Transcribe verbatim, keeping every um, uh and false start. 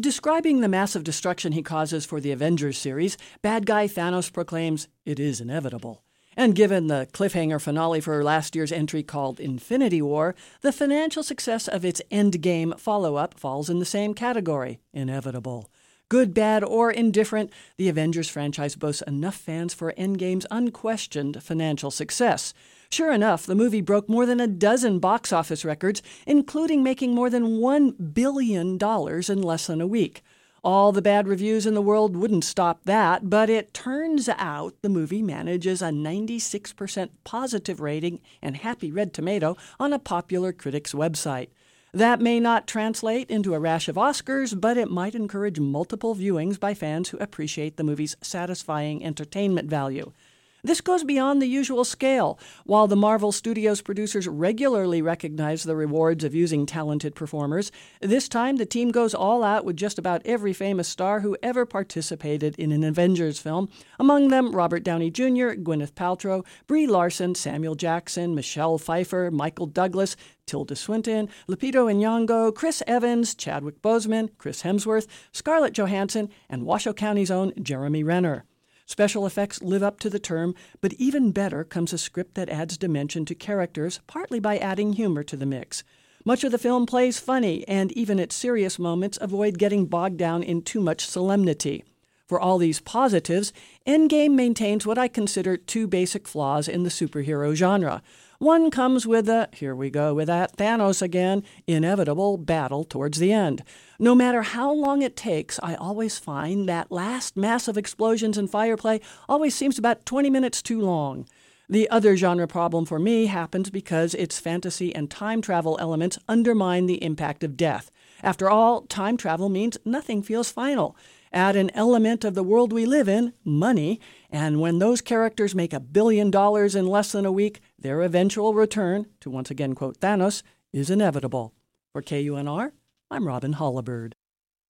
Describing the massive destruction he causes for the Avengers series, bad guy Thanos proclaims, "It is inevitable." And given the cliffhanger finale for last year's entry called Infinity War, the financial success of its Endgame follow-up falls in the same category, inevitable. Good, bad, or indifferent, the Avengers franchise boasts enough fans for Endgame's unquestioned financial success. Sure enough, the movie broke more than a dozen box office records, including making more than one billion dollars in less than a week. All the bad reviews in the world wouldn't stop that, but it turns out the movie manages a ninety-six percent positive rating and happy red tomato on a popular critic's website. That may not translate into a rash of Oscars, but it might encourage multiple viewings by fans who appreciate the movie's satisfying entertainment value. This goes beyond the usual scale. While the Marvel Studios producers regularly recognize the rewards of using talented performers, this time the team goes all out with just about every famous star who ever participated in an Avengers film. Among them, Robert Downey Junior, Gwyneth Paltrow, Brie Larson, Samuel Jackson, Michelle Pfeiffer, Michael Douglas, Tilda Swinton, Lupita Nyong'o, Chris Evans, Chadwick Boseman, Chris Hemsworth, Scarlett Johansson, and Washoe County's own Jeremy Renner. Special effects live up to the term, but even better comes a script that adds dimension to characters, partly by adding humor to the mix. Much of the film plays funny, and even its serious moments avoid getting bogged down in too much solemnity. For all these positives, Endgame maintains what I consider two basic flaws in the superhero genre. One comes with a, here we go with that Thanos again, inevitable battle towards the end. No matter how long it takes, I always find that last massive explosions and fireplay always seems about twenty minutes too long. The other genre problem for me happens because its fantasy and time travel elements undermine the impact of death. After all, time travel means nothing feels final. Add an element of the world we live in, money, and when those characters make a billion dollars in less than a week, their eventual return, to once again quote Thanos, is inevitable. For K U N R, I'm Robin Hollibird.